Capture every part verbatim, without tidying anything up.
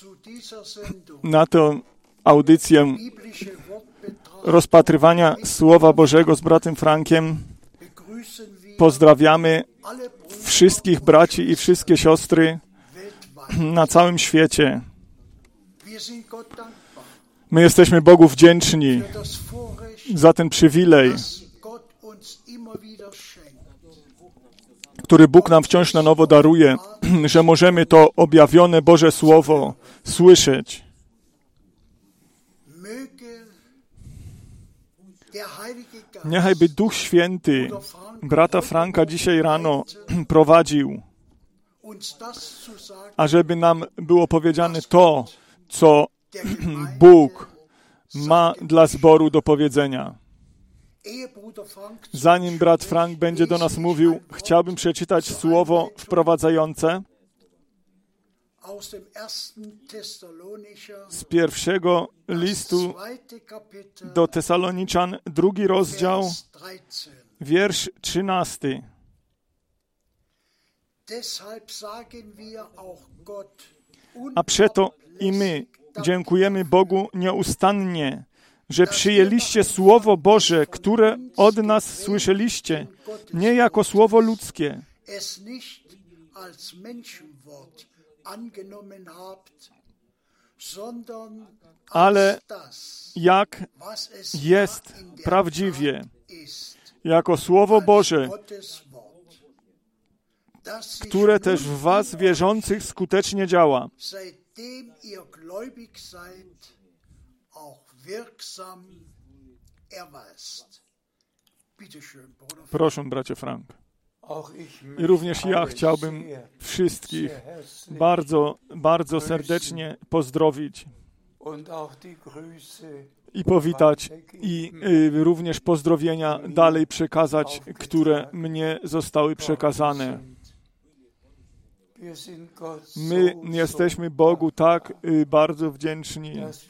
na tę audycję rozpatrywania Słowa Bożego z bratem Frankiem. Pozdrawiamy wszystkich braci i wszystkie siostry na całym świecie. My jesteśmy Bogu wdzięczni za ten przywilej, który Bóg nam wciąż na nowo daruje, że możemy to objawione Boże Słowo słyszeć. Niechaj Duch Święty brata Franka dzisiaj rano prowadził, ażeby nam było powiedziane to, co Bóg ma dla zboru do powiedzenia. Zanim brat Frank będzie do nas mówił, chciałbym przeczytać słowo wprowadzające z pierwszego listu do Tesaloniczan, drugi rozdział, wiersz trzynasty. A przeto i my dziękujemy Bogu nieustannie, że przyjęliście Słowo Boże, które od nas słyszeliście, nie jako słowo ludzkie, ale jak jest prawdziwie, jako Słowo Boże, które też w was wierzących skutecznie działa. Proszę, bracie Frank. I również ja chciałbym wszystkich bardzo, bardzo serdecznie pozdrowić i powitać i y, również pozdrowienia dalej przekazać, które mnie zostały przekazane. My jesteśmy Bogu tak y, bardzo wdzięczni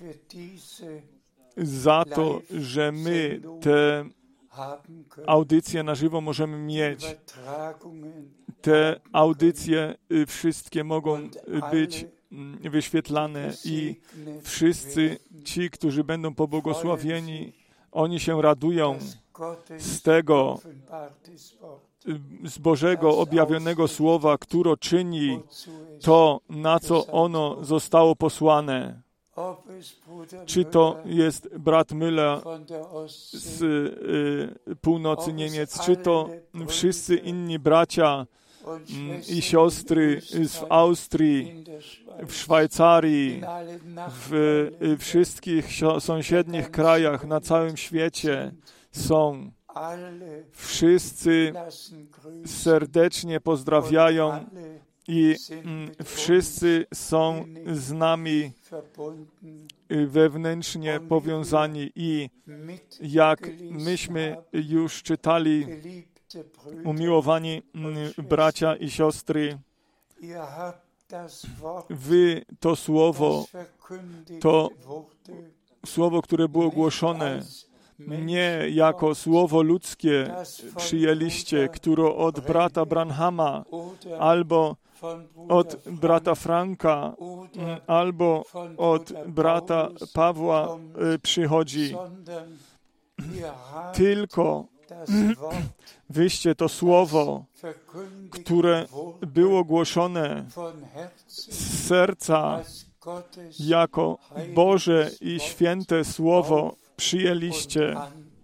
za to, że my te audycje na żywo możemy mieć. Te audycje y, wszystkie mogą y, być y, wyświetlane i wszyscy ci, którzy będą pobłogosławieni, oni się radują z tego, y, z Bożego objawionego Słowa, które czyni to, na co ono zostało posłane. Czy to jest brat Müller z y, północy Niemiec, czy to wszyscy inni bracia y, i siostry z Austrii, w Szwajcarii, w y, wszystkich sąsiednich krajach na całym świecie są. Wszyscy serdecznie pozdrawiają i mm, wszyscy są z nami wewnętrznie powiązani i jak myśmy już czytali, umiłowani bracia i siostry, wy to słowo, to słowo, które było głoszone, nie jako słowo ludzkie przyjęliście, które od brata Branhama albo od brata Franka albo od brata Pawła przychodzi, tylko wyście to słowo, które było głoszone z serca jako Boże i święte słowo przyjęliście.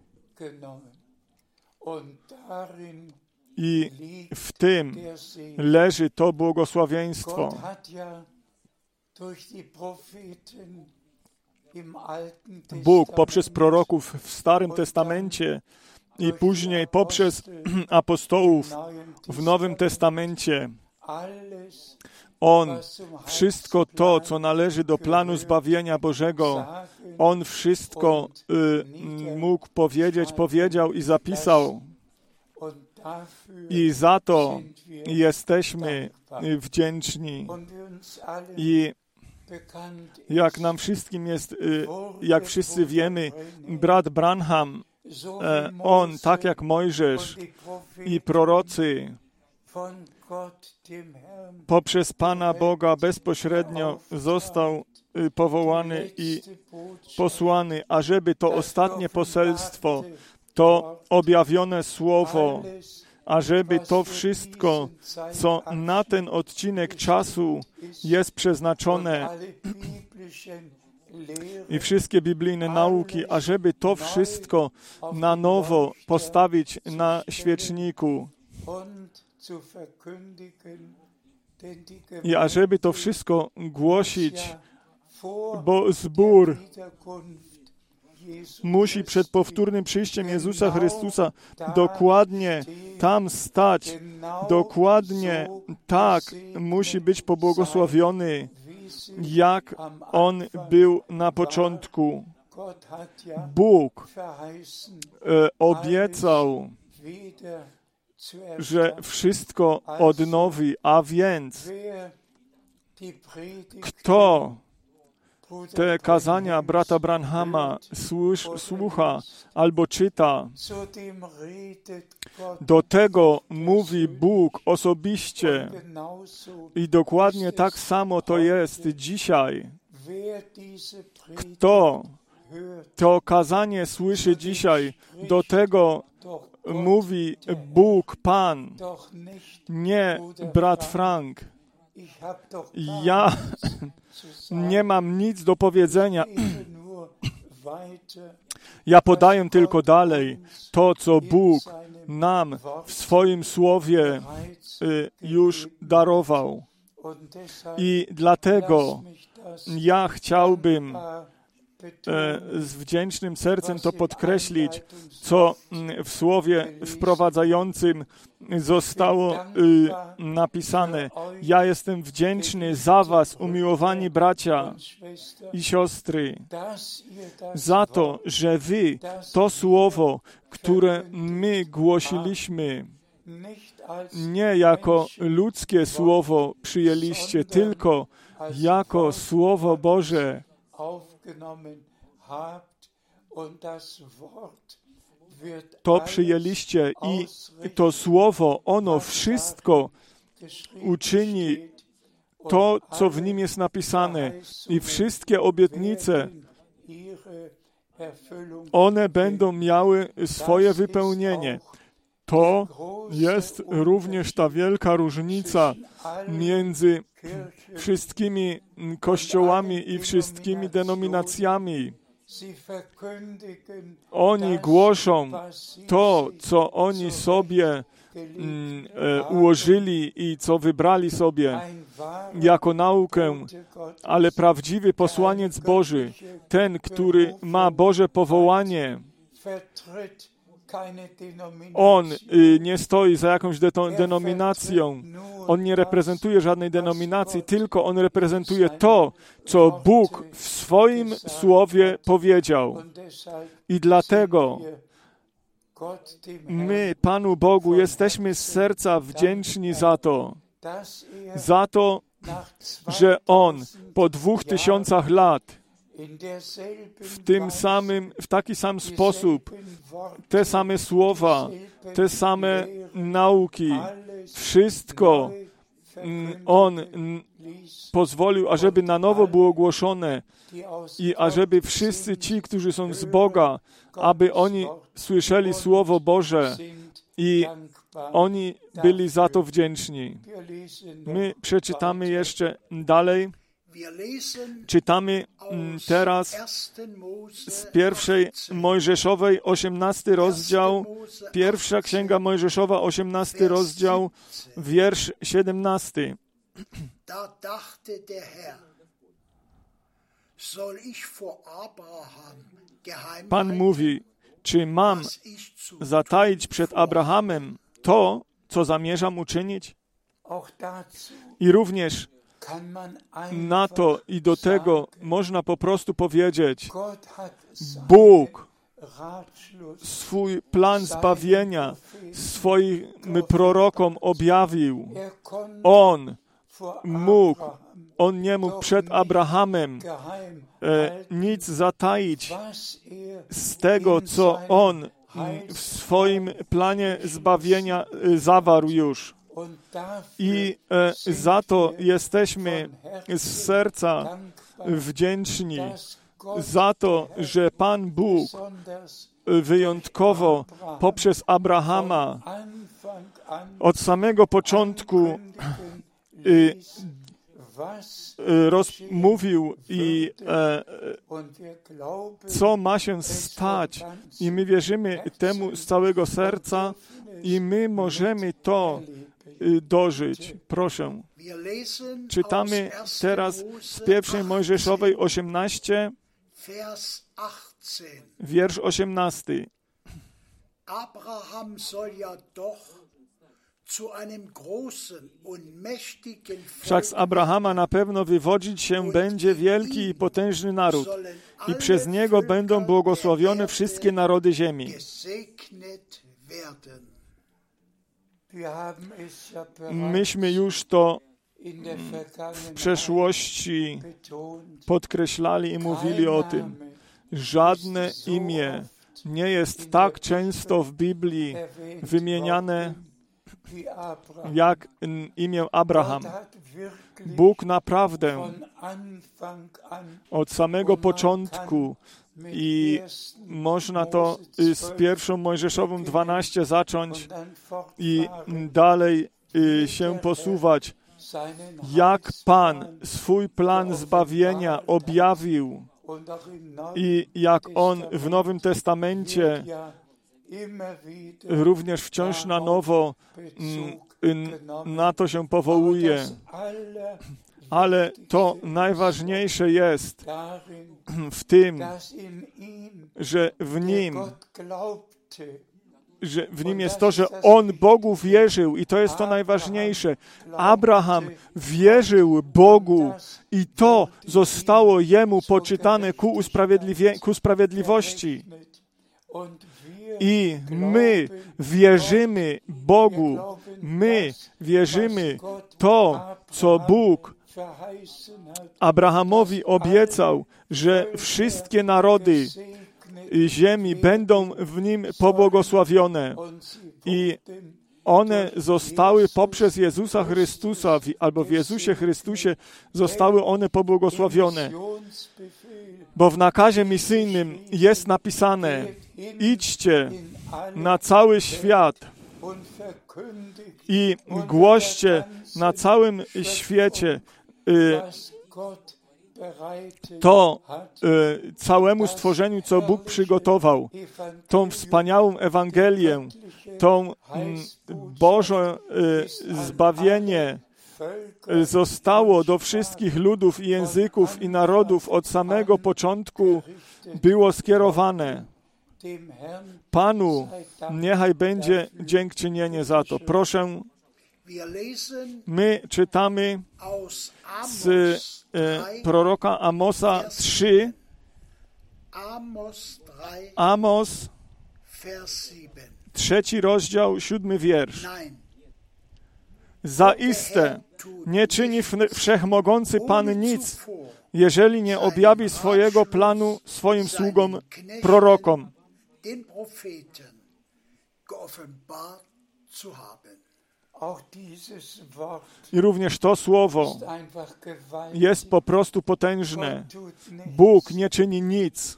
I w tym leży to błogosławieństwo. Bóg poprzez proroków w Starym Testamencie i później poprzez apostołów w Nowym Testamencie, On wszystko to, co należy do planu zbawienia Bożego, On wszystko y, mógł powiedzieć, powiedział i zapisał. I za to jesteśmy wdzięczni. I jak nam wszystkim jest, jak wszyscy wiemy, brat Branham, on, tak jak Mojżesz i prorocy, poprzez Pana Boga bezpośrednio został powołany i posłany, ażeby to ostatnie poselstwo, to objawione słowo, ażeby to wszystko, co na ten odcinek czasu jest przeznaczone i wszystkie biblijne nauki, ażeby to wszystko na nowo postawić na świeczniku i ażeby to wszystko głosić, bo zbór musi przed powtórnym przyjściem Jezusa Chrystusa dokładnie tam stać, dokładnie tak musi być pobłogosławiony, jak On był na początku. Bóg e, obiecał, że wszystko odnowi, a więc kto te kazania brata Branhama służ, słucha albo czyta, do tego mówi Bóg osobiście i dokładnie tak samo to jest dzisiaj. Kto to kazanie słyszy dzisiaj, do tego mówi Bóg, Pan, nie brat Frank. Ja nie mam nic do powiedzenia. Ja podaję tylko dalej to, co Bóg nam w swoim Słowie już darował. I dlatego ja chciałbym z wdzięcznym sercem to podkreślić, co w słowie wprowadzającym zostało napisane. Ja jestem wdzięczny za was, umiłowani bracia i siostry, za to, że wy to słowo, które my głosiliśmy, nie jako ludzkie słowo przyjęliście, tylko jako Słowo Boże. To przyjęliście i to słowo, ono wszystko uczyni to, co w nim jest napisane, i wszystkie obietnice, one będą miały swoje wypełnienie. To jest również ta wielka różnica między wszystkimi kościołami i wszystkimi denominacjami. Oni głoszą to, co oni sobie mm, e, ułożyli i co wybrali sobie jako naukę, ale prawdziwy posłaniec Boży, ten, który ma Boże powołanie, on y, nie stoi za jakąś de- denominacją, on nie reprezentuje żadnej denominacji, tylko on reprezentuje to, co Bóg w swoim Słowie powiedział. I dlatego my Panu Bogu jesteśmy z serca wdzięczni za to, za to, że On po dwóch tysiącach lat w tym samym, w taki sam sposób, te same słowa, te same nauki, wszystko On pozwolił, ażeby na nowo było głoszone i ażeby wszyscy ci, którzy są z Boga, aby oni słyszeli Słowo Boże i oni byli za to wdzięczni. My przeczytamy jeszcze dalej. Czytamy teraz z pierwszej Mojżeszowej, osiemnasty rozdział, pierwsza Księga Mojżeszowa, osiemnasty rozdział, wiersz siedemnasty. Da dachte der Herr, soll ich vor Abraham geheim Pan mówi, czy mam zataić przed Abrahamem to, co zamierzam uczynić? I również na to i do tego można po prostu powiedzieć, Bóg swój plan zbawienia swoim prorokom objawił. On mógł, on nie mógł przed Abrahamem e, nic zataić z tego, co on w swoim planie zbawienia zawarł już. I e, za to jesteśmy z serca wdzięczni, za to, że Pan Bóg wyjątkowo poprzez Abrahama od samego początku y, y, rozmówił i e, co ma się stać. I my wierzymy temu z całego serca i my możemy to y, dożyć. Proszę. Czytamy teraz z pierwszej Mojżeszowej osiemnaście, wiersz osiemnasty. Abraham soll ja doch zu einem großen und mächtigen Wszak z Abrahama na pewno wywodzić się będzie wielki i potężny naród i przez niego będą błogosławione wszystkie narody ziemi. gesegnet werden. Myśmy już to w przeszłości podkreślali i mówili o tym. Żadne imię nie jest tak często w Biblii wymieniane jak imię Abraham. Bóg naprawdę od samego początku i można to z pierwszą Mojżeszową dwanaście zacząć i dalej się posuwać. Jak Pan swój plan zbawienia objawił i jak On w Nowym Testamencie również wciąż na nowo na to się powołuje. Ale to najważniejsze jest w tym, że w Nim, że w Nim jest to, że On Bogu wierzył i to jest to najważniejsze. Abraham wierzył Bogu i to zostało Jemu poczytane ku, usprawiedliwie, ku sprawiedliwości. I my wierzymy Bogu, my wierzymy to, co Bóg Abrahamowi obiecał, że wszystkie narody ziemi będą w Nim pobłogosławione i one zostały poprzez Jezusa Chrystusa, albo w Jezusie Chrystusie zostały one pobłogosławione. Bo w nakazie misyjnym jest napisane: idźcie na cały świat i głoście na całym świecie y, to y, całemu stworzeniu, co Bóg przygotował, tą wspaniałą Ewangelię, tą y, Boże y, zbawienie y, zostało do wszystkich ludów i języków i narodów od samego początku było skierowane. Panu niechaj będzie dziękczynienie za to. Proszę, my czytamy z e, proroka Amosa trzy, Amos, trzeci rozdział, siódmy wiersz. Zaiste nie czyni wszechmogący Pan nic, jeżeli nie objawi swojego planu swoim sługom, prorokom. I również to słowo jest po prostu potężne. Bóg nie czyni nic,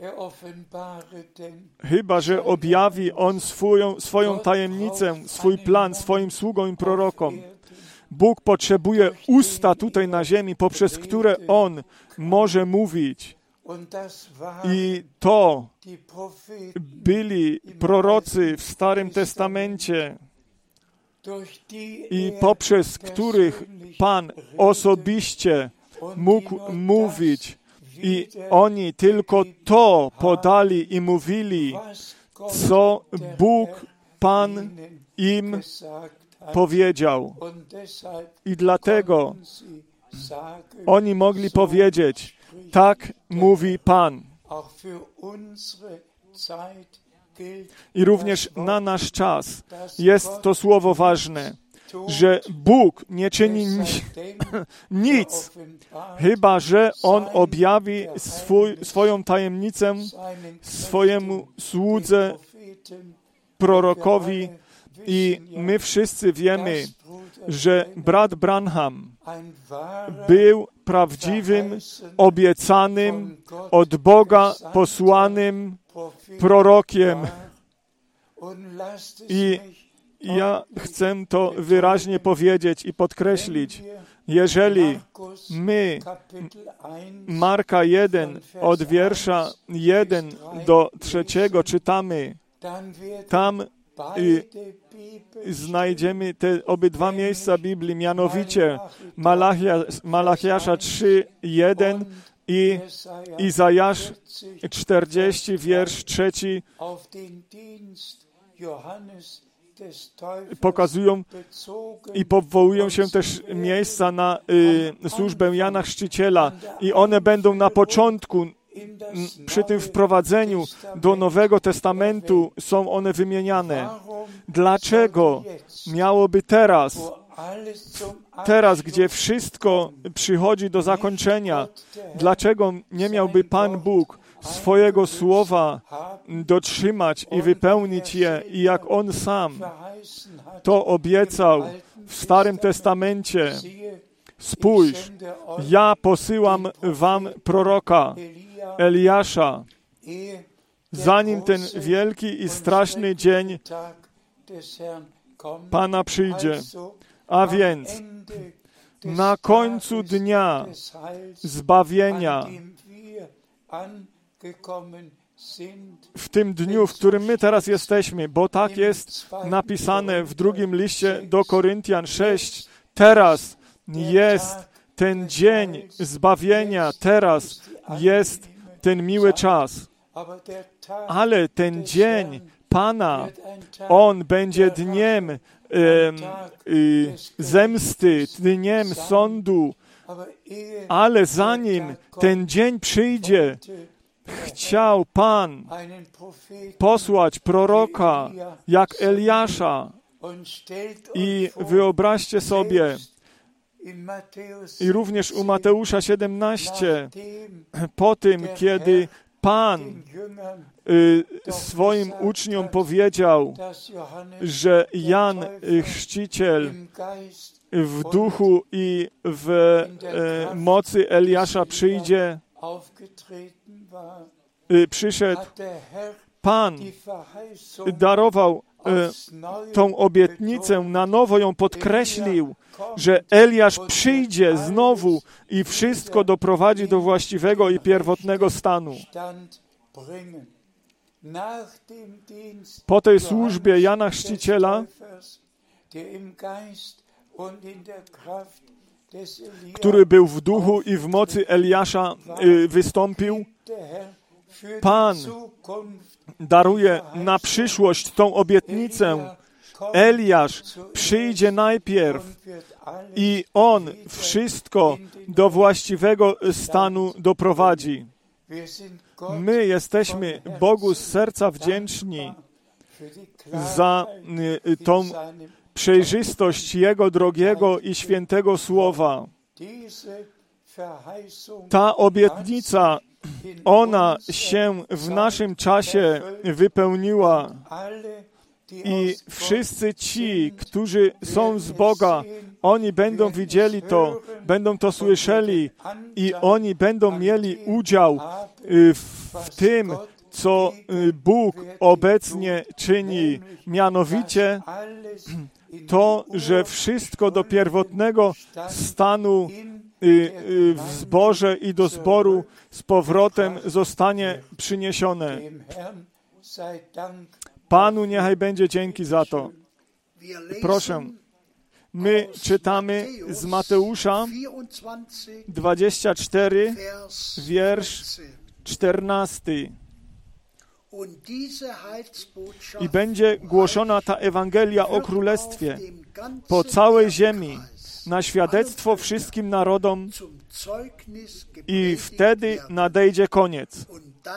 chyba że objawi On swoją, swoją tajemnicę, swój plan swoim sługom i prorokom. Bóg potrzebuje usta tutaj na ziemi, poprzez które On może mówić. I to byli prorocy w Starym Testamencie, i poprzez których Pan osobiście mógł mówić. I oni tylko to podali i mówili, co Bóg, Pan im powiedział. I dlatego oni mogli powiedzieć: tak mówi Pan. I również na nasz czas jest to słowo ważne, że Bóg nie czyni nic, chyba że On objawi swój, swoją tajemnicę swojemu słudze, prorokowi, I my wszyscy wiemy, że brat Branham był prawdziwym, obiecanym, od Boga posłanym prorokiem. I ja chcę to wyraźnie powiedzieć i podkreślić. Jeżeli my Marka jeden od wiersza jeden do trzeciego czytamy, tam y, znajdziemy te obydwa miejsca Biblii, mianowicie Malachia, Malachiasza trzy, jeden i Izajasz czterdzieści, wiersz trzeci, pokazują i powołują się też miejsca na y, służbę Jana Chrzciciela i one będą na początku, m, przy tym wprowadzeniu do Nowego Testamentu są one wymieniane. Dlaczego miałoby teraz, teraz, gdzie wszystko przychodzi do zakończenia, dlaczego nie miałby Pan Bóg swojego słowa dotrzymać i wypełnić je, i jak On sam to obiecał w Starym Testamencie? Spójrz, ja posyłam wam proroka Eliasza, zanim ten wielki i straszny dzień Pana przyjdzie. A więc na końcu dnia zbawienia, w tym dniu, w którym my teraz jesteśmy, bo tak jest napisane w drugim liście do Koryntian sześć, teraz jest ten dzień zbawienia, teraz jest ten miły czas. Ale ten dzień Pana, on będzie dniem e, e, zemsty, dniem sądu, ale zanim ten dzień przyjdzie, chciał Pan posłać proroka jak Eliasza. I wyobraźcie sobie, i również u Mateusza siedemnaście, po tym, kiedy Pan y, swoim uczniom powiedział, że Jan Chrzciciel w duchu i w e, mocy Eliasza przyjdzie, y, przyszedł, Pan darował e, tą obietnicę, na nowo ją podkreślił, że Eliasz przyjdzie znowu i wszystko doprowadzi do właściwego i pierwotnego stanu. Po tej służbie Jana Chrzciciela, który był w duchu i w mocy Eliasza y, wystąpił, Pan daruje na przyszłość tą obietnicę. Eliasz przyjdzie najpierw i on wszystko do właściwego stanu doprowadzi. My jesteśmy Bogu z serca wdzięczni za tą przejrzystość Jego drogiego i świętego słowa. Ta obietnica, ona się w naszym czasie wypełniła i wszyscy ci, którzy są z Boga, oni będą widzieli to, będą to słyszeli i oni będą mieli udział w tym, co Bóg obecnie czyni, mianowicie to, że wszystko do pierwotnego stanu w zborze i do zboru z powrotem zostanie przyniesione. Panu niechaj będzie dzięki za to. Proszę, my czytamy z Mateusza dwudziesty czwarty, wiersz czternasty. I będzie głoszona ta Ewangelia o Królestwie po całej ziemi, na świadectwo wszystkim narodom i wtedy nadejdzie koniec.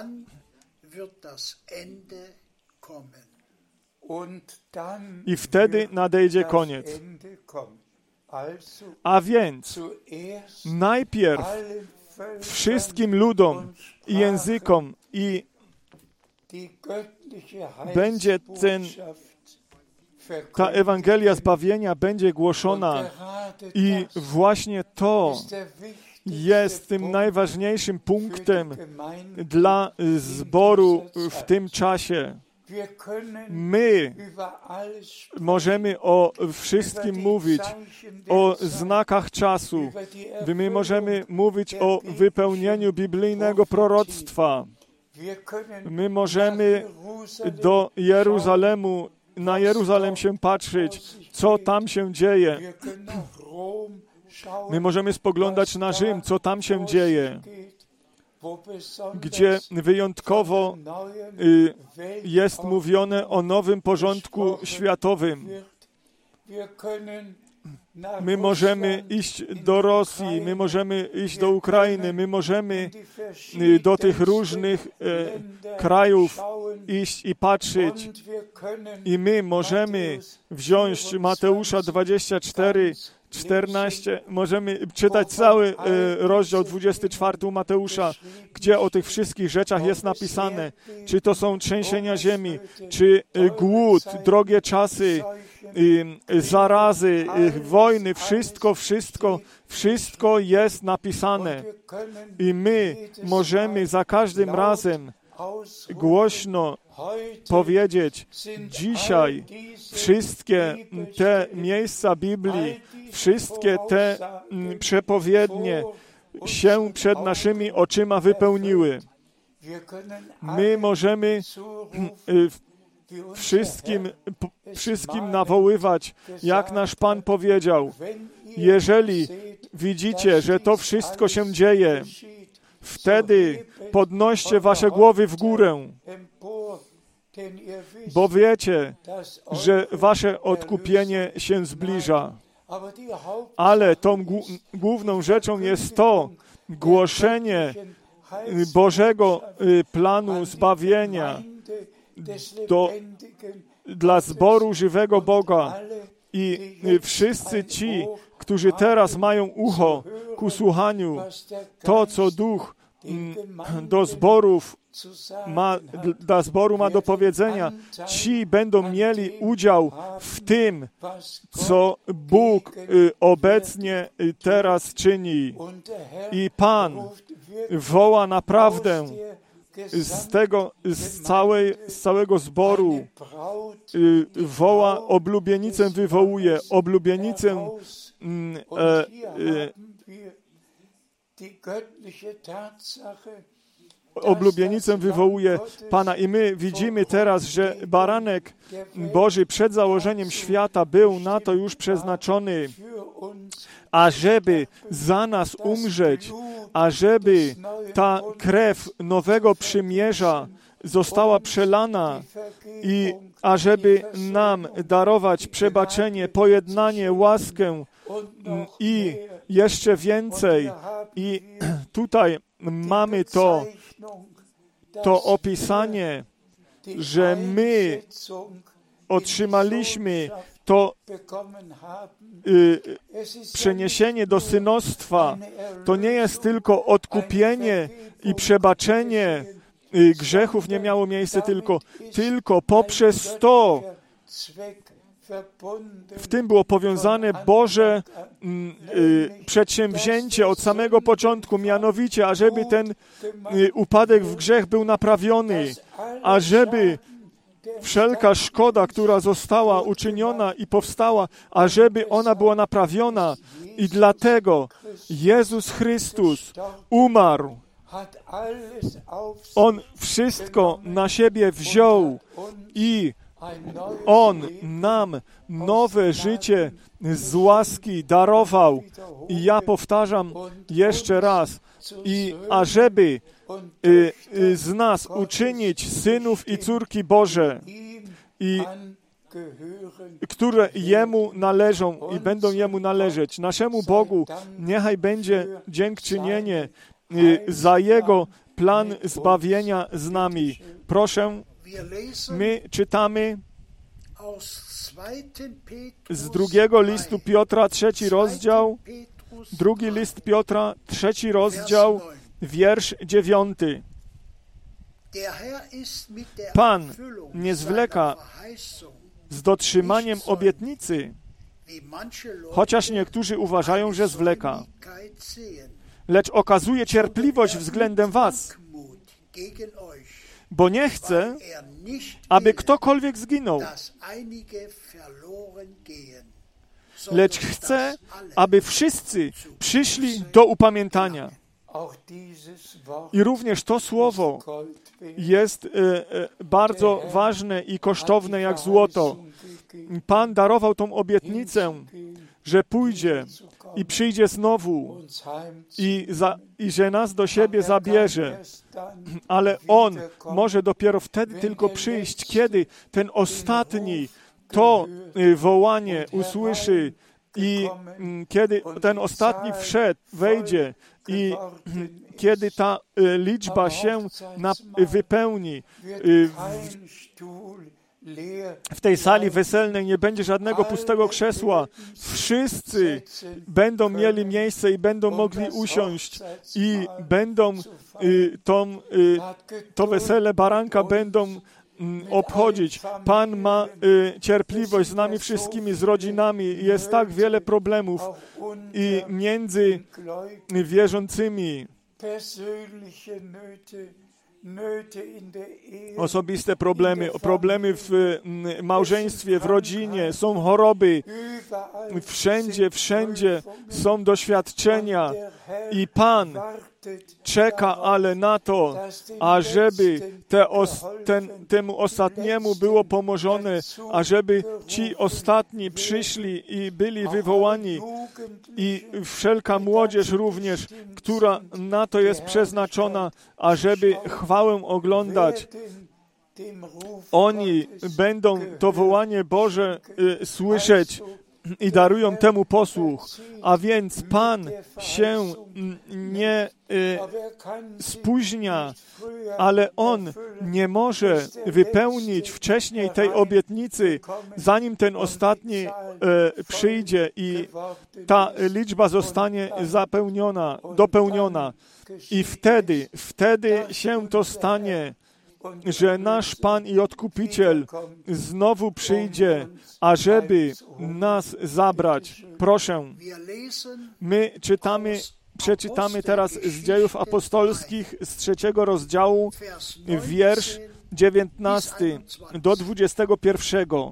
I wtedy nadejdzie koniec. A więc najpierw wszystkim ludom i językom i będzie ten ta Ewangelia zbawienia będzie głoszona i właśnie to jest tym najważniejszym punktem dla zboru w tym czasie. My możemy o wszystkim mówić, o znakach czasu. My możemy mówić o wypełnieniu biblijnego proroctwa. My możemy do Jeruzalemu, na Jeruzalem się patrzeć, co tam się dzieje. My możemy spoglądać na Rzym, co tam się dzieje, gdzie wyjątkowo y, jest mówione o nowym porządku światowym. My możemy iść do Rosji, my możemy iść do Ukrainy, my możemy y, do tych różnych y, krajów iść i patrzeć. I my możemy wziąć Mateusza dwadzieścia cztery, czternaście, możemy czytać cały y, rozdział dwudziesty czwarty u Mateusza, gdzie o tych wszystkich rzeczach jest napisane, czy to są trzęsienia ziemi, czy y, głód, drogie czasy, y, y, zarazy, y, wojny, wszystko, wszystko, wszystko jest napisane. I my możemy za każdym razem głośno powiedzieć, dzisiaj wszystkie te miejsca Biblii, wszystkie te przepowiednie się przed naszymi oczyma wypełniły. My możemy wszystkim, wszystkim nawoływać, jak nasz Pan powiedział, jeżeli widzicie, że to wszystko się dzieje, wtedy podnoście wasze głowy w górę, bo wiecie, że wasze odkupienie się zbliża. Ale tą główną rzeczą jest to głoszenie Bożego planu zbawienia do, dla zboru żywego Boga. I wszyscy ci, którzy teraz mają ucho ku słuchaniu, to, co Duch do zborów ma, dla zboru ma do powiedzenia, ci będą mieli udział w tym, co Bóg obecnie teraz czyni. I Pan woła naprawdę z tego, z, całej, z całego zboru, woła, oblubienicę wywołuje, oblubienicę e, e, oblubienicę wywołuje Pana. I my widzimy teraz, że baranek Boży przed założeniem świata był na to już przeznaczony, ażeby za nas umrzeć, ażeby ta krew nowego przymierza została przelana i ażeby nam darować przebaczenie, pojednanie, łaskę i jeszcze więcej. I tutaj mamy to, to opisanie, że my otrzymaliśmy to y, przeniesienie do synostwa. To nie jest tylko odkupienie i przebaczenie y, grzechów nie miało miejsca, tylko, tylko poprzez to w tym było powiązane Boże y, przedsięwzięcie od samego początku, mianowicie, ażeby ten y, upadek w grzech był naprawiony, ażeby wszelka szkoda, która została uczyniona i powstała, ażeby ona była naprawiona. I dlatego Jezus Chrystus umarł. On wszystko na siebie wziął i On nam nowe życie z łaski darował. I ja powtarzam jeszcze raz, i ażeby y, y, z nas uczynić synów i córki Boże, i które Jemu należą i będą Jemu należeć. Naszemu Bogu niechaj będzie dziękczynienie y, za Jego plan zbawienia z nami. Proszę, my czytamy z drugiego listu Piotra, trzeci rozdział, drugi list Piotra, trzeci rozdział, wiersz dziewiąty. Pan nie zwleka z dotrzymaniem obietnicy, chociaż niektórzy uważają, że zwleka. Lecz okazuje cierpliwość względem was, bo nie chce, aby ktokolwiek zginął, lecz chce, aby wszyscy przyszli do upamiętania. I również to słowo jest e, e, bardzo ważne i kosztowne jak złoto. Pan darował tą obietnicę, że pójdzie i przyjdzie znowu i, za, i że nas do siebie zabierze. Ale On może dopiero wtedy tylko przyjść, kiedy ten ostatni to wołanie usłyszy i kiedy ten ostatni wszedł, wejdzie i kiedy ta liczba się wypełni, w tej sali weselnej nie będzie żadnego pustego krzesła. Wszyscy będą mieli miejsce i będą mogli usiąść i będą tą, to wesele baranka będą obchodzić. Pan ma y, cierpliwość z nami wszystkimi, z rodzinami. Jest tak wiele problemów i między wierzącymi. Osobiste problemy, problemy w małżeństwie, w rodzinie, są choroby. Wszędzie, wszędzie są doświadczenia i Pan czeka, ale na to, ażeby te os, ten, temu ostatniemu było pomożone, ażeby ci ostatni przyszli i byli wywołani i wszelka młodzież również, która na to jest przeznaczona, ażeby chwałę oglądać. Oni będą to wołanie Boże y, słyszeć i darują temu posłuch. A więc Pan się nie y, spóźnia, ale On nie może wypełnić wcześniej tej obietnicy, zanim ten ostatni y, przyjdzie i ta liczba zostanie zapełniona, dopełniona. I wtedy, wtedy się to stanie, że nasz Pan i Odkupiciel znowu przyjdzie, ażeby nas zabrać. Proszę, my czytamy, przeczytamy teraz z Dziejów Apostolskich z trzeciego rozdziału, wiersz dziewiętnasty do dwudziestego pierwszego.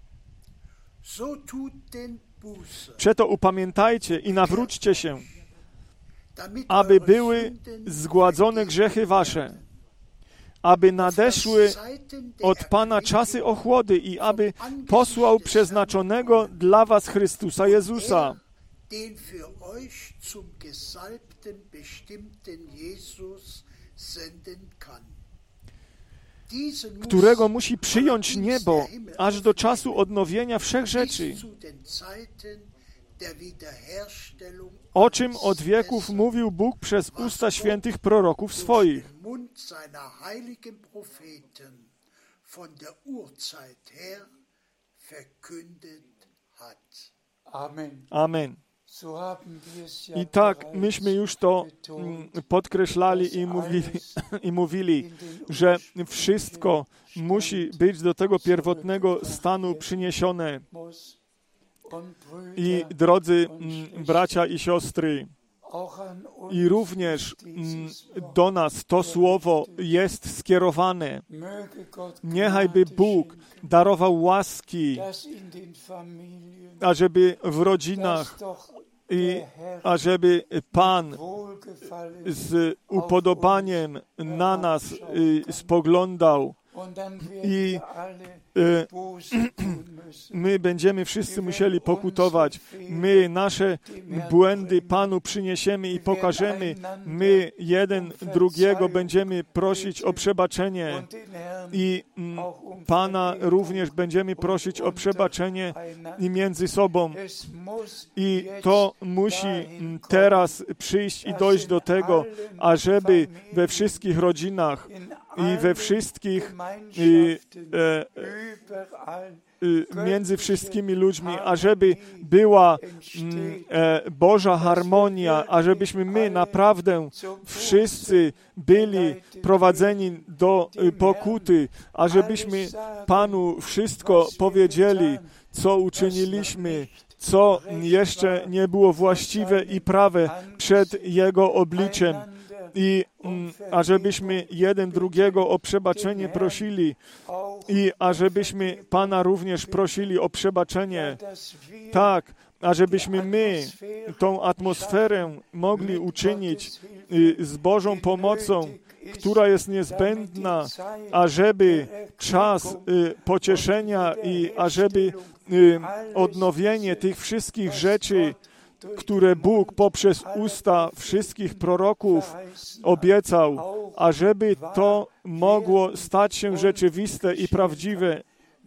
Przeto upamiętajcie i nawróćcie się, aby były zgładzone grzechy wasze, aby nadeszły od Pana czasy ochłody i aby posłał przeznaczonego dla was Chrystusa Jezusa, którego musi przyjąć niebo aż do czasu odnowienia wszech rzeczy, o czym od wieków mówił Bóg przez usta świętych proroków swoich. Amen. I tak myśmy już to podkreślali i mówili, i mówili, że wszystko musi być do tego pierwotnego stanu przyniesione. I drodzy bracia i siostry, i również do nas to słowo jest skierowane. Niechaj by Bóg darował łaski, ażeby w rodzinach i ażeby Pan z upodobaniem na nas spoglądał i y, my będziemy wszyscy musieli pokutować. My nasze błędy Panu przyniesiemy i pokażemy. My jeden drugiego będziemy prosić o przebaczenie i mm, Pana również będziemy prosić o przebaczenie i między sobą. I to musi teraz przyjść i dojść do tego, ażeby we wszystkich rodzinach i we wszystkich i, e, między wszystkimi ludźmi, ażeby była Boża harmonia, ażebyśmy my naprawdę wszyscy byli prowadzeni do pokuty, ażebyśmy Panu wszystko powiedzieli, co uczyniliśmy, co jeszcze nie było właściwe i prawe przed Jego obliczem. I ażebyśmy jeden drugiego o przebaczenie prosili i ażebyśmy Pana również prosili o przebaczenie. Tak, ażebyśmy my tą atmosferę mogli uczynić z Bożą pomocą, która jest niezbędna, ażeby czas pocieszenia i ażeby odnowienie tych wszystkich rzeczy, które Bóg poprzez usta wszystkich proroków obiecał, ażeby to mogło stać się rzeczywiste i prawdziwe.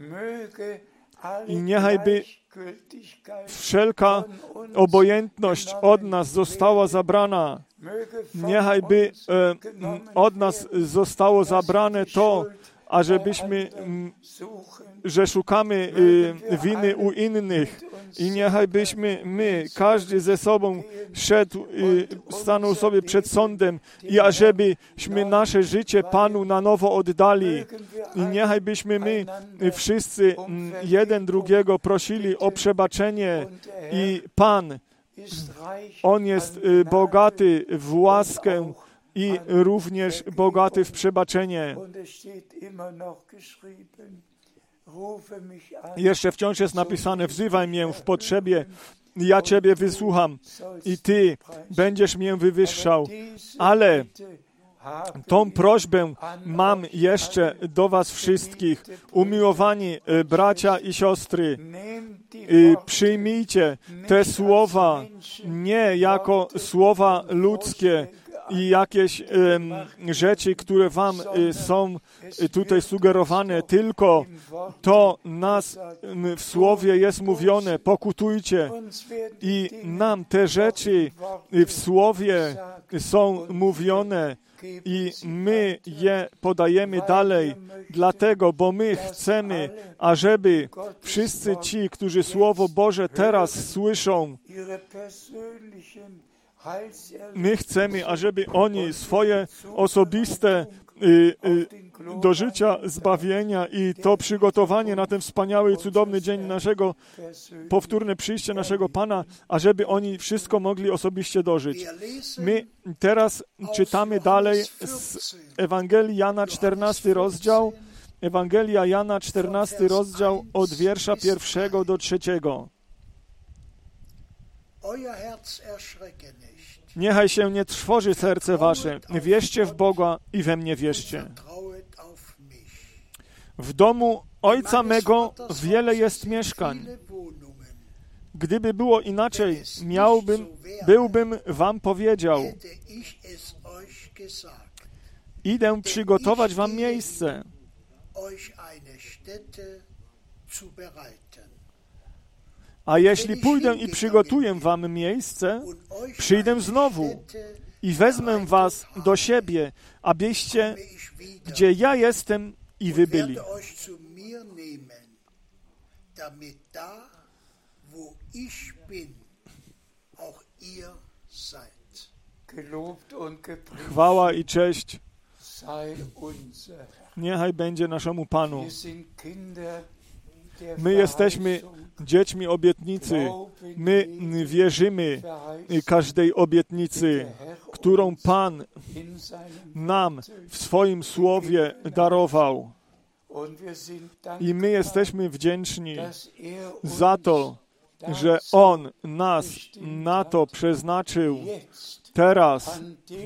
I niechajby wszelka obojętność od nas została zabrana. Niechajby e, od nas zostało zabrane to, ażebyśmy, że szukamy winy u innych i niechajbyśmy my, każdy ze sobą szedł, stanął sobie przed sądem i ażebyśmy nasze życie Panu na nowo oddali i niechajbyśmy my wszyscy jeden drugiego prosili o przebaczenie i Pan, On jest bogaty w łaskę i również bogaty w przebaczenie. Jeszcze wciąż jest napisane, wzywaj mnie w potrzebie, ja Ciebie wysłucham i Ty będziesz mnie wywyższał. Ale tą prośbę mam jeszcze do Was wszystkich. Umiłowani bracia i siostry, przyjmijcie te słowa nie jako słowa ludzkie, i jakieś um, rzeczy, które wam y, są y, tutaj sugerowane, tylko to nas y, w Słowie jest mówione, pokutujcie i nam te rzeczy y, w Słowie są mówione i my je podajemy dalej, dlatego, bo my chcemy, ażeby wszyscy ci, którzy Słowo Boże teraz słyszą, my chcemy, ażeby oni swoje osobiste y, y, do życia zbawienia i to przygotowanie na ten wspaniały i cudowny dzień naszego, powtórne przyjście naszego Pana, ażeby oni wszystko mogli osobiście dożyć. My teraz czytamy dalej z Ewangelii Jana, czternasty rozdział, Ewangelia Jana, czternasty rozdział od wiersza pierwszego do trzeciego. Niechaj się nie trwoży serce wasze, wierzcie w Boga i we mnie wierzcie. W domu Ojca mego wiele jest mieszkań. Gdyby było inaczej, miałbym, byłbym wam powiedział. Idę przygotować wam miejsce. A jeśli pójdę i przygotuję wam miejsce, przyjdę znowu i wezmę was do siebie, abyście, gdzie ja jestem, i wy byli. Chwała i cześć niechaj będzie naszemu Panu. My jesteśmy dziećmi obietnicy. My wierzymy każdej obietnicy, którą Pan nam w swoim Słowie darował. I my jesteśmy wdzięczni za to, że On nas na to przeznaczył teraz,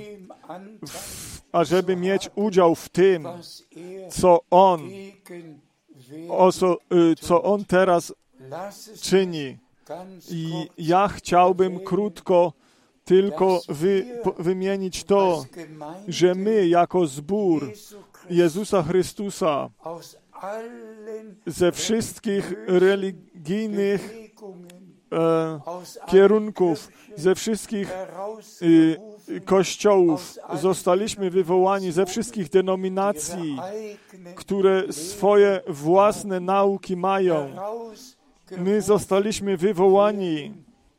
ażeby mieć udział w tym, co On Oso, co On teraz czyni. I ja chciałbym krótko tylko wy, wymienić to, że my jako zbór Jezusa Chrystusa ze wszystkich religijnych e, kierunków, ze wszystkich e, kościołów. Zostaliśmy wywołani ze wszystkich denominacji, które swoje własne nauki mają. My zostaliśmy wywołani.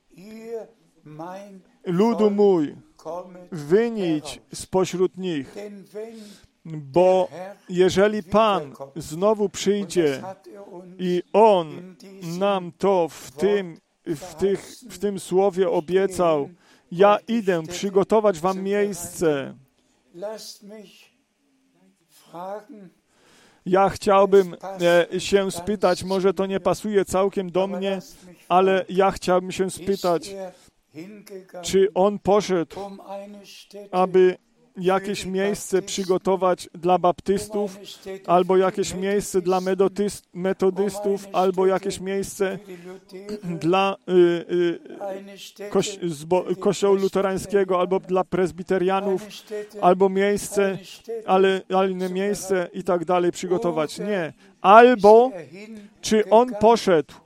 Ludu mój, wynić spośród nich, bo jeżeli Pan znowu przyjdzie i On nam to w tym, w tych, w tym słowie obiecał, ja idę przygotować wam miejsce. Ja chciałbym e, się spytać, może to nie pasuje całkiem do mnie, ale ja chciałbym się spytać, czy on poszedł, aby jakieś miejsce przygotować dla baptystów, albo jakieś miejsce dla metodystów, albo jakieś miejsce dla y, y, koś, zbo, kościoła luterańskiego, albo dla prezbiterianów, albo miejsce, ale, ale inne miejsce i tak dalej przygotować. Nie. Albo czy on poszedł,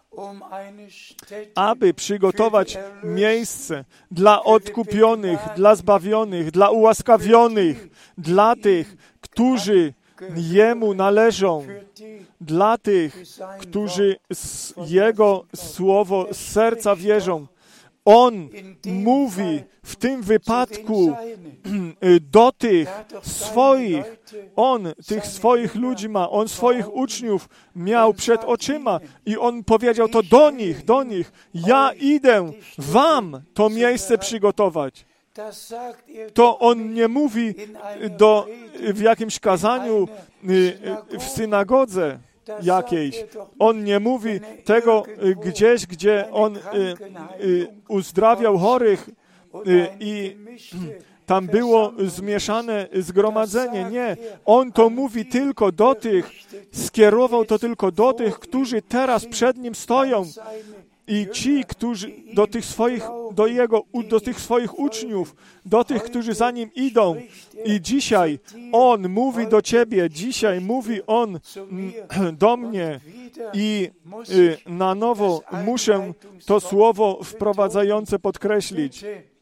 aby przygotować miejsce dla odkupionych, dla zbawionych, dla ułaskawionych, dla tych, którzy Jemu należą, dla tych, którzy Jego słowo z serca wierzą. On mówi w tym wypadku do tych swoich, on tych swoich ludzi ma, on swoich uczniów miał przed oczyma i on powiedział to do nich, do nich, ja idę wam to miejsce przygotować. To on nie mówi do, w jakimś kazaniu w synagodze jakiejś. On nie mówi tego gdzieś, gdzie on uzdrawiał chorych i tam było zmieszane zgromadzenie. Nie. On to mówi tylko do tych, skierował to tylko do tych, którzy teraz przed nim stoją. I ci, którzy do tych swoich, do jego, do tych swoich uczniów, do tych, którzy za nim idą. I dzisiaj on mówi do ciebie, dzisiaj mówi on do mnie i na nowo muszę to słowo wprowadzające podkreślić.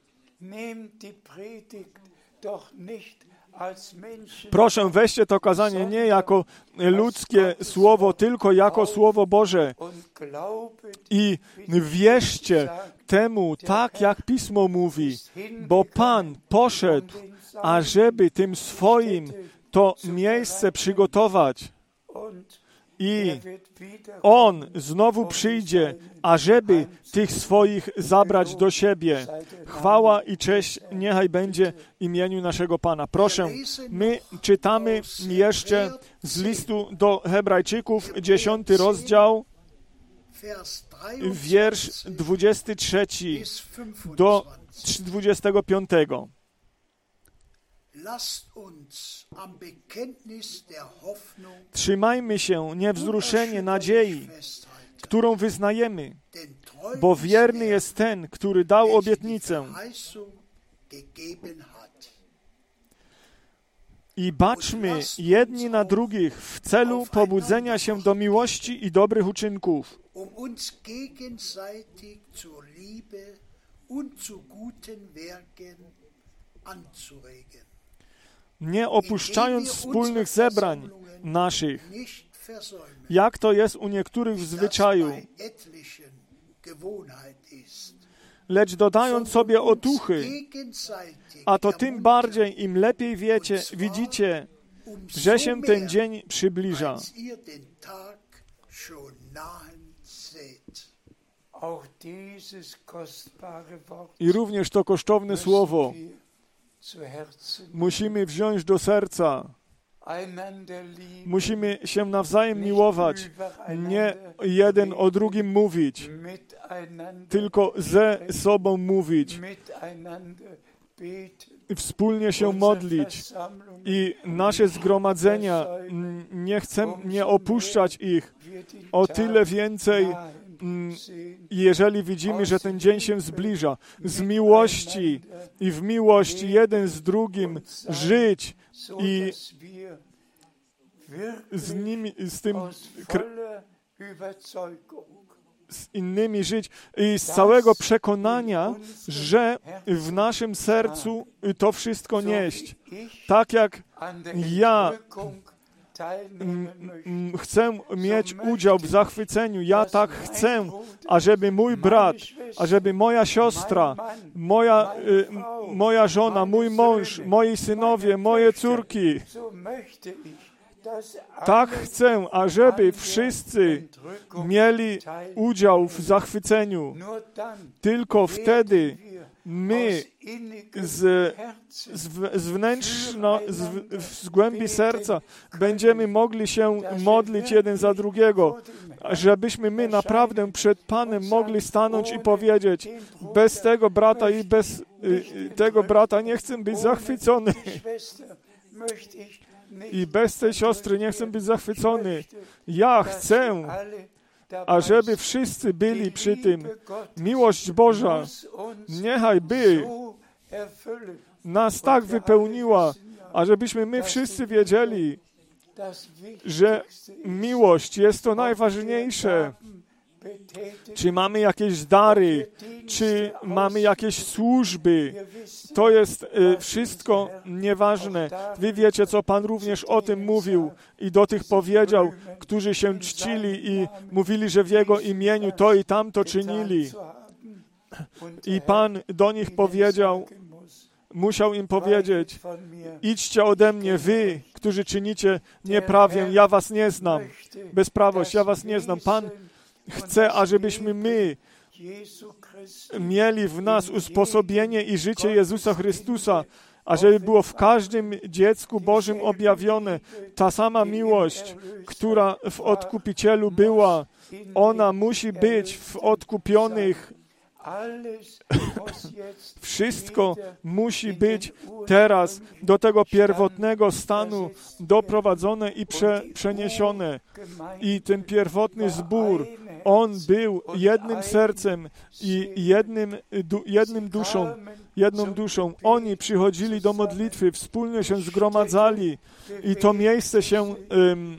Proszę, weźcie to kazanie nie jako ludzkie słowo, tylko jako Słowo Boże. I wierzcie temu, tak jak Pismo mówi, bo Pan poszedł, ażeby tym swoim to miejsce przygotować. I On znowu przyjdzie, ażeby tych swoich zabrać do siebie. Chwała i cześć niechaj będzie imieniu naszego Pana. Proszę, my czytamy jeszcze z listu do Hebrajczyków, dziesiąty rozdział, wiersz dwudziesty trzeci do dwudziestego piątego. Trzymajmy się niewzruszenie nadziei, którą wyznajemy, bo wierny jest ten, który dał obietnicę. I baczmy jedni na drugich w celu pobudzenia się do miłości i dobrych uczynków. Nie opuszczając wspólnych zebrań naszych, jak to jest u niektórych w zwyczaju, lecz dodając sobie otuchy, a to tym bardziej im lepiej wiecie, widzicie, że się ten dzień przybliża. I również to kosztowne słowo musimy wziąć do serca. Musimy się nawzajem miłować, nie jeden o drugim mówić, tylko ze sobą mówić, wspólnie się modlić i nasze zgromadzenia, nie chcemy nie opuszczać ich, o tyle więcej, jeżeli widzimy, że ten dzień się zbliża, z miłości i w miłości jeden z drugim żyć i z nimi, z tym, z innymi żyć i z całego przekonania, że w naszym sercu to wszystko nieść. Tak jak ja chcę mieć udział w zachwyceniu, ja tak chcę, ażeby mój brat, ażeby moja siostra, moja, y, moja żona, mój mąż, moi synowie, moje córki, tak chcę, ażeby wszyscy mieli udział w zachwyceniu. Tylko wtedy my z, z, z wnętrzno, z, z głębi serca będziemy mogli się modlić jeden za drugiego, żebyśmy my naprawdę przed Panem mogli stanąć i powiedzieć: bez tego brata i bez y, tego brata nie chcę być zachwycony. I bez tej siostry nie chcę być zachwycony. Ja chcę, ażeby wszyscy byli przy tym. Miłość Boża niechaj by nas tak wypełniła, ażebyśmy my wszyscy wiedzieli, że miłość jest to najważniejsze. Czy mamy jakieś dary, czy mamy jakieś służby, to jest y, wszystko nieważne. Wy wiecie, co Pan również o tym mówił i do tych powiedział, którzy się czcili i mówili, że w Jego imieniu to i tamto czynili. I Pan do nich powiedział, musiał im powiedzieć: idźcie ode mnie, wy, którzy czynicie nieprawię, ja was nie znam. Bezprawość, ja was nie znam. Pan chce, ażebyśmy my mieli w nas usposobienie i życie Jezusa Chrystusa, ażeby było w każdym dziecku Bożym objawione ta sama miłość, która w Odkupicielu była. Ona musi być w odkupionych. Wszystko musi być teraz do tego pierwotnego stanu doprowadzone i prze, przeniesione. I ten pierwotny zbór, on był jednym sercem i jednym, du, jednym duszą, jedną duszą. Oni przychodzili do modlitwy, wspólnie się zgromadzali i to miejsce się um,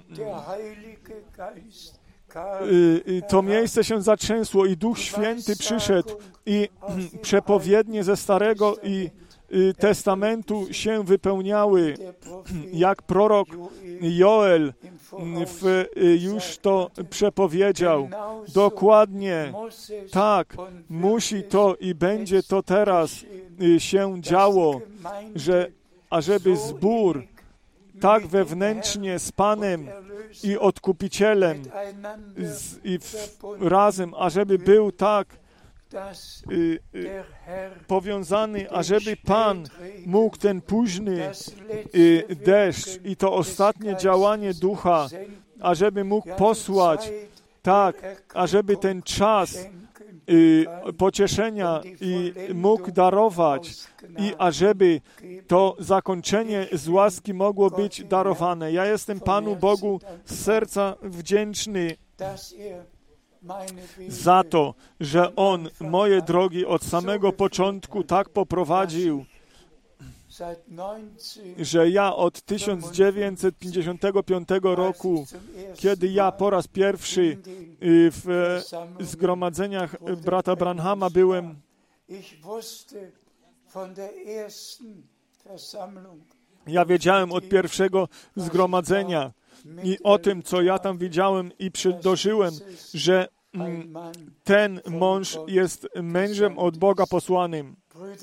to miejsce się zatrzęsło i Duch Święty przyszedł i przepowiednie ze Starego i Testamentu się wypełniały, jak prorok Joel w, już to przepowiedział. Dokładnie tak musi to i będzie to teraz się działo, że ażeby zbór tak wewnętrznie z Panem i Odkupicielem z, i w, razem, ażeby był tak y, y, powiązany, ażeby Pan mógł ten późny y, deszcz i to ostatnie działanie Ducha, ażeby mógł posłać tak, ażeby ten czas y, pocieszenia i mógł darować i ażeby to zakończenie z łaski mogło być darowane. Ja jestem Panu Bogu z serca wdzięczny za to, że On moje drogi od samego początku tak poprowadził, że ja od tysiąc dziewięćset pięćdziesiątego piątego roku, kiedy ja po raz pierwszy w zgromadzeniach brata Branhama byłem, ja wiedziałem od pierwszego zgromadzenia i o tym, co ja tam widziałem i dożyłem, że ten mąż jest mężem od Boga posłanym.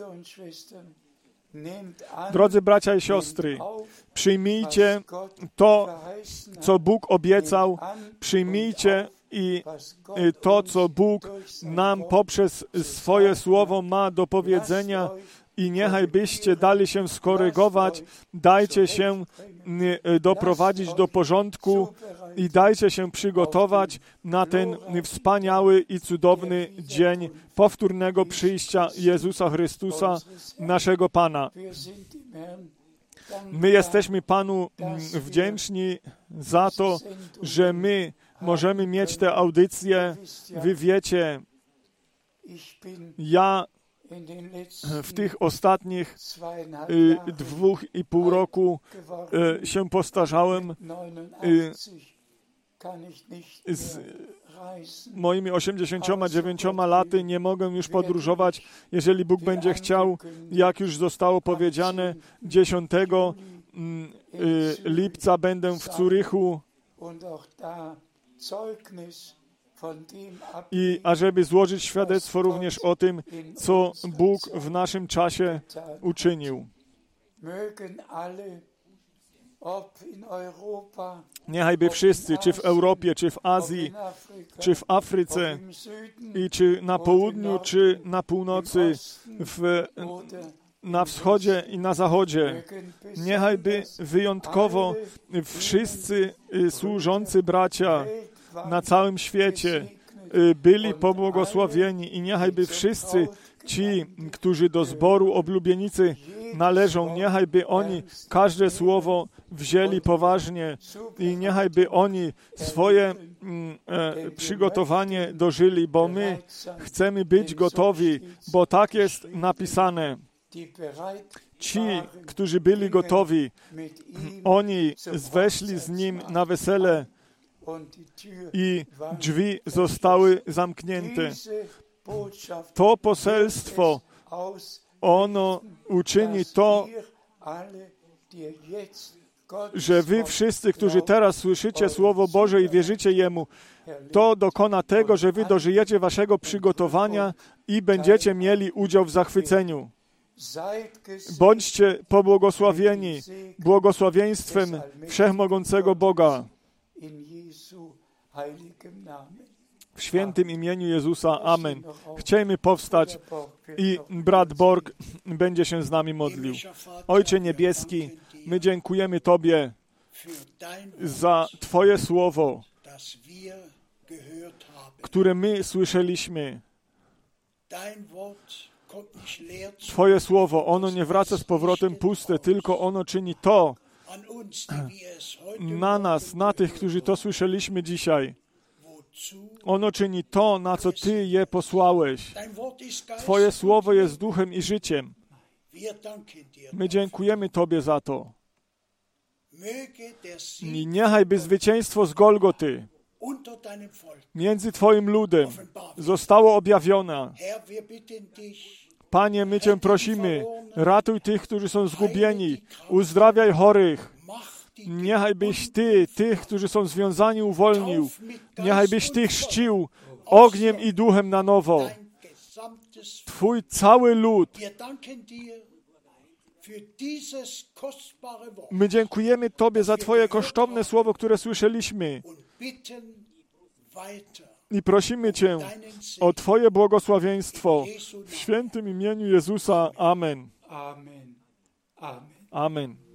Drodzy bracia i siostry, przyjmijcie to, co Bóg obiecał, przyjmijcie i to, co Bóg nam poprzez swoje słowo ma do powiedzenia i niechaj byście dali się skorygować, dajcie się doprowadzić do porządku i dajcie się przygotować na ten wspaniały i cudowny dzień powtórnego przyjścia Jezusa Chrystusa, naszego Pana. My jesteśmy Panu wdzięczni za to, że my możemy mieć te audycje. Wy wiecie, ja w tych ostatnich y, dwóch i pół roku y, się postarzałem. Y, z moimi osiemdziesięcioma dziewięcioma laty nie mogę już podróżować, jeżeli Bóg będzie chciał, jak już zostało powiedziane, dziesiątego lipca będę w Zurychu i ażeby złożyć świadectwo również o tym, co Bóg w naszym czasie uczynił. Niechajby wszyscy, czy w Europie, czy w Azji, czy w Afryce, i czy na południu, czy na północy, w, na wschodzie i na zachodzie, niechajby wyjątkowo wszyscy służący bracia na całym świecie byli pobłogosławieni i niechajby wszyscy ci, którzy do zboru oblubienicy należą, niechajby oni każde słowo wzięli poważnie i niechajby oni swoje mm, e, przygotowanie dożyli, bo my chcemy być gotowi, bo tak jest napisane. Ci, którzy byli gotowi, oni weszli z Nim na wesele i drzwi zostały zamknięte. To poselstwo, ono uczyni to, że wy wszyscy, którzy teraz słyszycie Słowo Boże i wierzycie Jemu, to dokona tego, że wy dożyjecie waszego przygotowania i będziecie mieli udział w zachwyceniu. Bądźcie pobłogosławieni błogosławieństwem Wszechmogącego Boga. W świętym imieniu Jezusa. Amen. Chciejmy powstać i brat Borg będzie się z nami modlił. Ojcze Niebieski, my dziękujemy Tobie za Twoje Słowo, które my słyszeliśmy. Twoje Słowo, ono nie wraca z powrotem puste, tylko ono czyni to na nas, na tych, którzy to słyszeliśmy dzisiaj. Ono czyni to, na co Ty je posłałeś. Twoje Słowo jest duchem i życiem. My dziękujemy Tobie za to. I niechajby zwycięstwo z Golgoty między Twoim ludem zostało objawione. Panie, my Cię prosimy, ratuj tych, którzy są zgubieni, uzdrawiaj chorych. Niechajbyś Ty, tych, którzy są związani, uwolnił. Niechajbyś Ty chrzcił ogniem i duchem na nowo. Twój cały lud. My dziękujemy Tobie za Twoje kosztowne słowo, które słyszeliśmy. I prosimy Cię o Twoje błogosławieństwo w świętym imieniu Jezusa. Amen. Amen.